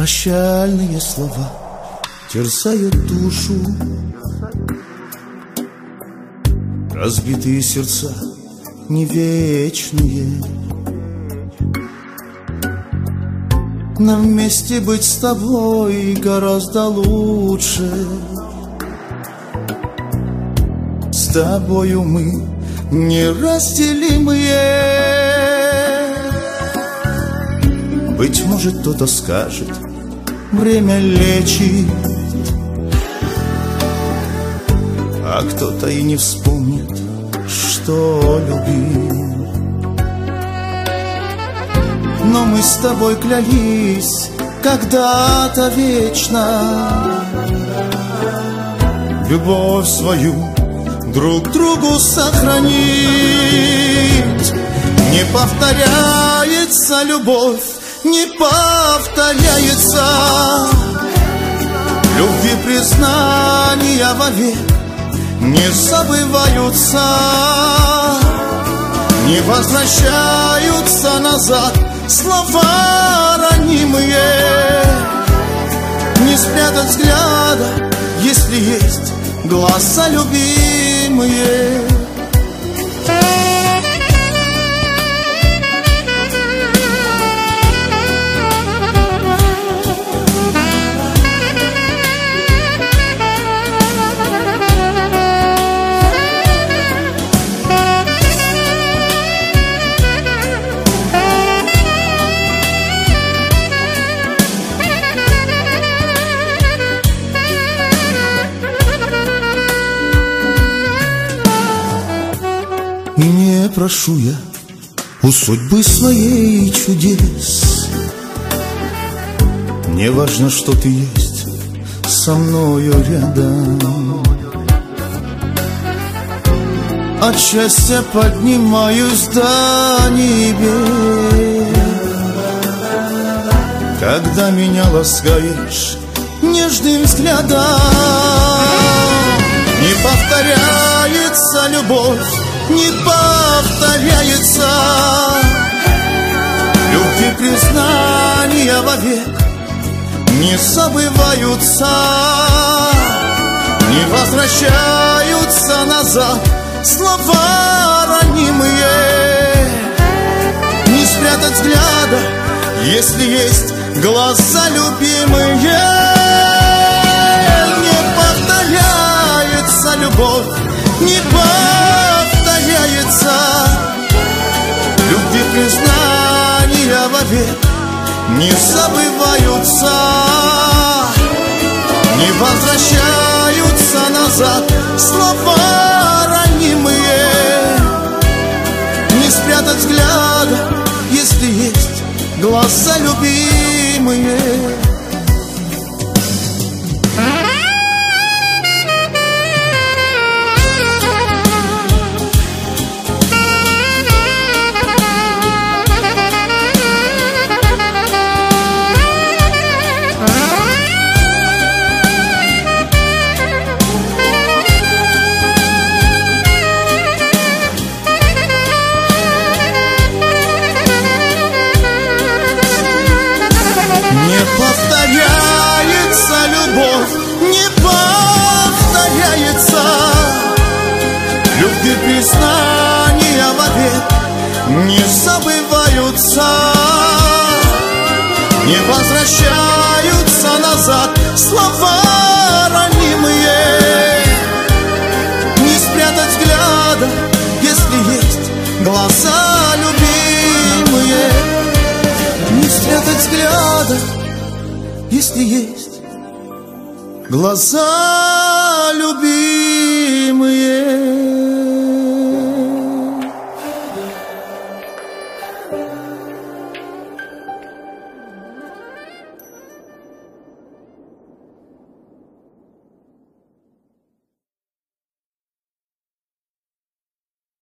Прощальные слова терзают душу, разбитые сердца не вечные. Нам вместе быть с тобой гораздо лучше. С тобою мы неразделимые. Быть может, кто-то скажет, время лечит, а кто-то и не вспомнит, что любил. Но мы с тобой клялись когда-то вечно любовь свою друг другу сохранить. Не повторяется любовь, не повторяется. Любви признания вовек не забываются, не возвращаются назад слова ранимые. Не спрятать взгляда, если есть глаза любимые. Не прошу я у судьбы своей чудес. Не важно, что ты есть со мною рядом. От счастья поднимаюсь до небес, когда меня ласкаешь нежным взглядом. Не повторяется любовь, не повторяется. Любви признания вовек не забываются, не возвращаются назад слова ранимые. Не спрятать взгляда, если есть глаза любимые. Не повторяется любовь, не повторяется. Любви признания вовек не забываются, не возвращаются назад слова ранимые. Не спрятать взгляда, если есть глаза любимые. Не повторяется любовь, не повторяется. Любви признания вовек не забываются, не возвращаются назад слова ранимые. Не спрятать взгляда, если есть глаза любимые. Не спрятать взгляда, если есть глаза любимые.